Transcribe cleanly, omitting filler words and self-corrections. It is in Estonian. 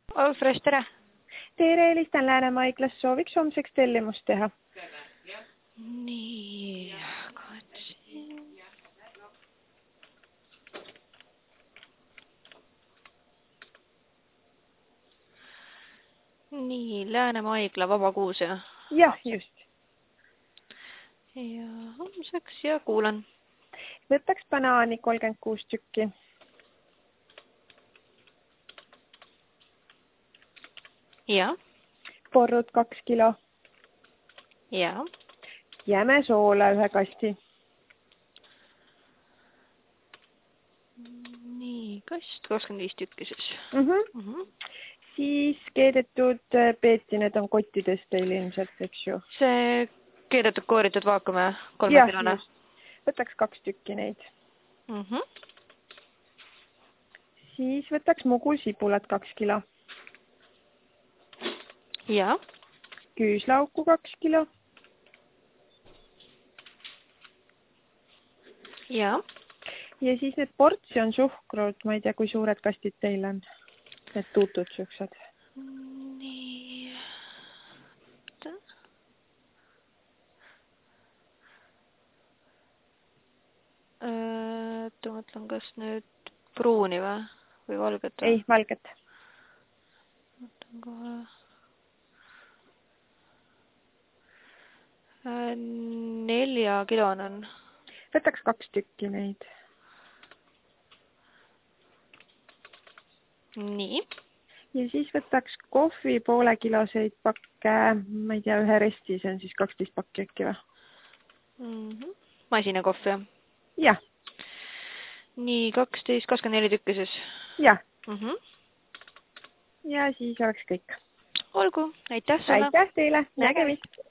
Fresh, tere! Tere, helistan Läänemaa haiglas, sooviks homseks tellimust teha. Nii, katsin. Nii, Läänemaa haigla, Vaba Kuus, jah? Jah, just. Ja homseks ja kuulan. Võtaks banaani 36 tükki. Ja. Porrud 2 kilo. Ja. Jämesoola 1 kasti. Nii, kast 25 tükki siis. Siis keedetud peeti, need on kottides teil ilmselt, eks ju? See keedetud kooritud vaakume 3 kilone. Võtaks 2 tükki neid. Mhm. Siis võtaks mugulsibulat 2 kilo. Ja. Küüslauku 2 kilo. Ja. Ja siis need portsjon suhkrut, ma ei tea, kui suured kastid teil on. Need tuutud siuksed. Nii. Mõtlen, kas nüüd pruuni või valget? Ei, valget. Mõtlen kohe. 4 kilon on. Võtaks 2 tükki neid. Nii. Ja siis võtaks kohvi 1,5 kiloseid pakke, ma ei tea, 1 resti, see on siis 12 pakki äkki või? Masina kohvi, jah? Jah. Nii, 24 tükki siis? Jah. Ja siis oleks kõik. Olgu, aitäh sulle! Aitäh teile, nägemist!